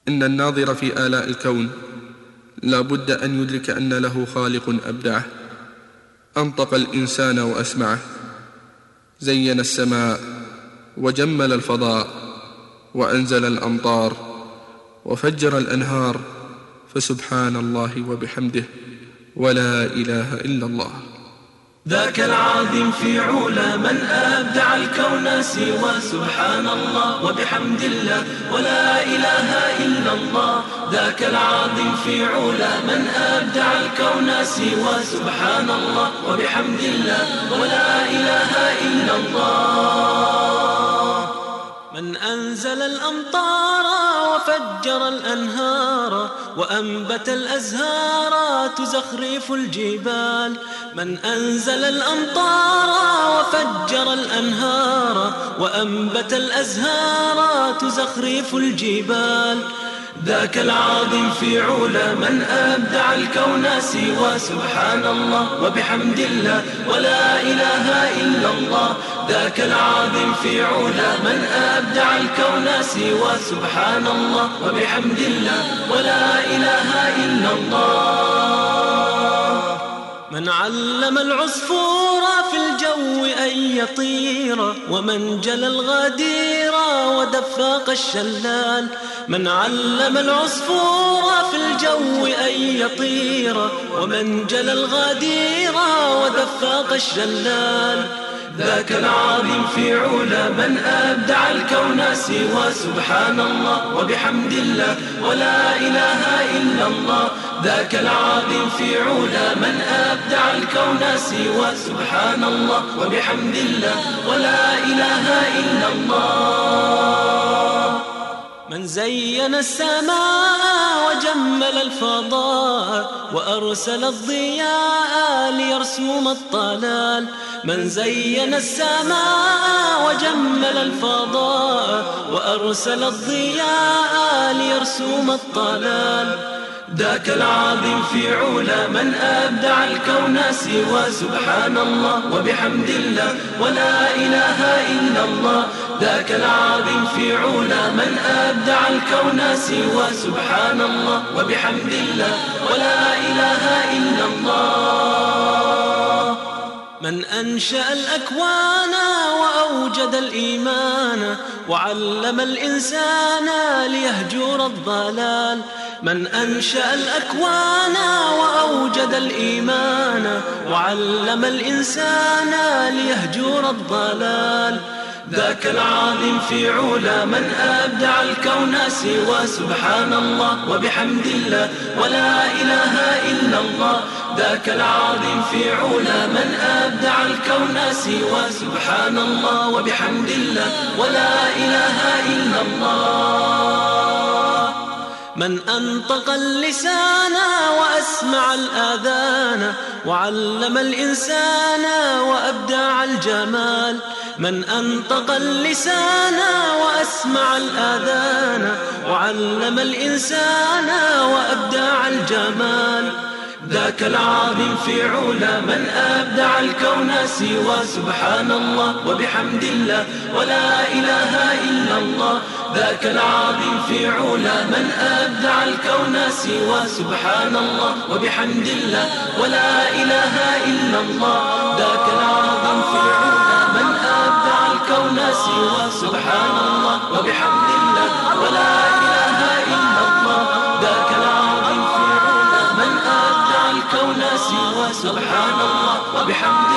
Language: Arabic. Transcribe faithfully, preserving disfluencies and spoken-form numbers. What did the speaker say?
إن الناظر في آلاء الكون لا بد أن يدرك أن له خالق أبدعه، أنطق الإنسان وأسمعه، زين السماء وجمل الفضاء، وأنزل الأمطار وفجر الأنهار، فسبحان الله وبحمده ولا إله إلا الله. ذاك العظيم في علا من أبدع الكون سوى سبحان الله وبحمد الله ولا إله إلا الله. ذاك العظيم في علا من أبدع الكون سوى سبحان الله وبحمد الله ولا إله إلا الله. من أنزل الأمطار وفجر الأنهار وأنبت الأزهار تزخرف الجبال. من أنزل الأمطار وفجر الأنهار وأنبت الأزهار تزخرف الجبال. ذاك العظيم في علا من أبدع الكون سوى سبحان الله وبحمد الله ولا إله إلا الله. ذاك العظيم في علا من أبدع الكون سوى سبحان الله وبحمد الله ولا إله إلا الله. من علم العصفور في الجو أن يطير ومن جلى الغدير ودفاق الشلال. من علم العصفور في الجو أن يطير ومن جلى الغدير ودفاق الشلال. ذاك العظيم في علا من أبدع الكون سوى سبحان الله وبحمد الله ولا إله إلا الله. ذاك العظيم في علا من أبدع الكون سوى سبحان الله وبحمد الله ولا إله إلا الله. من زين السماء وجمل الفضاء وأرسل الضياء ليرسوم الطلال. من زين السماء وجمل الفضاء وأرسل الضياء ليرسوم الطلال. ذاك العظيم في علا من أبدع الكون سوى سبحان الله وبحمد الله ولا إله إلا الله. ذاك العظيم في علا من أبدع الكون سوى سبحان الله وبحمد الله ولا إله إلا الله. من أنشأ الأكوان وأوجد الإيمان وعلم الإنسان ليهجر الضلال. من أنشأ الأكوان وأوجد الإيمان وعلم الإنسان ليهجر الضلال. ذاك العظيم في علا من أبدع الكون سوى سبحان الله وبحمد الله ولا إله إلا الله. ذاك العظيم في علا من أبدع الكون سوى سبحان الله وبحمد الله ولا إله إلا الله. من أنطق اللسان وأسمع الآذان وعلم الإنسان وأبدع الجمال. من أنطق اللسان وأسمع الآذان وعلم الإنسان وأبدع الجمال. ذاك العظيم في علا من أبدع الكون سوى سبحان الله وبحمد الله ولا إله إلا الله. ذاك العظيم في علا من أبدع الكون سوى سبحان الله وبحمد الله ولا إله إلا الله. ذاك العظيم في علا من أبدع الكون سوى سبحان الله وبحمد الله ولا إله إلا الله. ذاك العظيم في علا من أبدع الكون سوى سبحان الله وبحمد